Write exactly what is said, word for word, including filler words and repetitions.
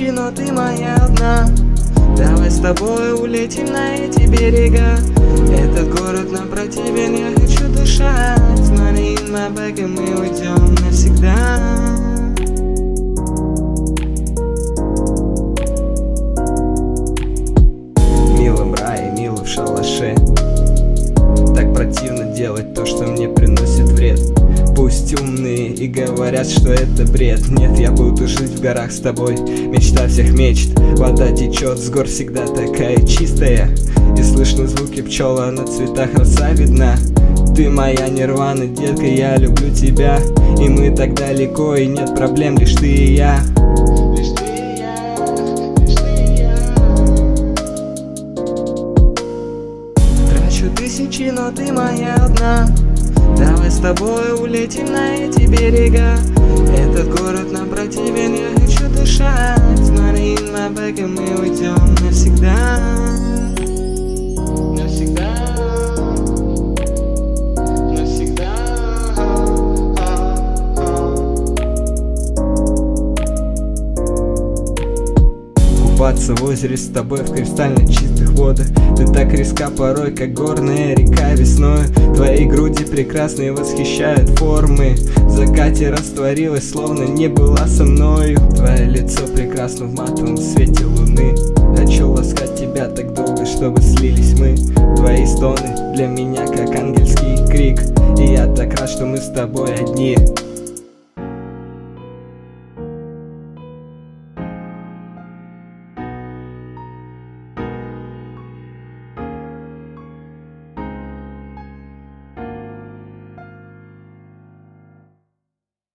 тысячи, но ты моя одна. Давай с тобой улетим на эти берега. Этот город нам противен, я хочу дышать. Money in my bag, и мы уйдем навсегда. Мило в рае, мило в шалаше. Так противно делать то, что мне приносит вред. Пусть умные и говорят, что это бред. Нет, я буду жить в горах с тобой. Мечта всех мечт. Вода течет с гор всегда такая чистая. И слышны звуки пчел, а на цветах роса видна. Ты моя нирвана, детка, я люблю тебя. И мы так далеко, и нет проблем, лишь ты и я. Лишь ты и я, лишь ты и я. Трачу тысячи, но ты моя одна. Давай с тобой улетим на эти берега. Этот город нам противен, я хочу дышать. Money in my bag, и мы уйдем навсегда. Навсегда. Навсегда. Купаться в озере с тобой в кристально чистых водах. Ты так резка порой, как горная река весною. Твои груди прекрасные восхищают формы. В закате растворилась, словно не была со мною. Твое лицо прекрасно в матовом свете луны. Хочу ласкать тебя так долго, чтобы слились мы. Твои стоны для меня как ангельский крик. И я так рад, что мы с тобой одни.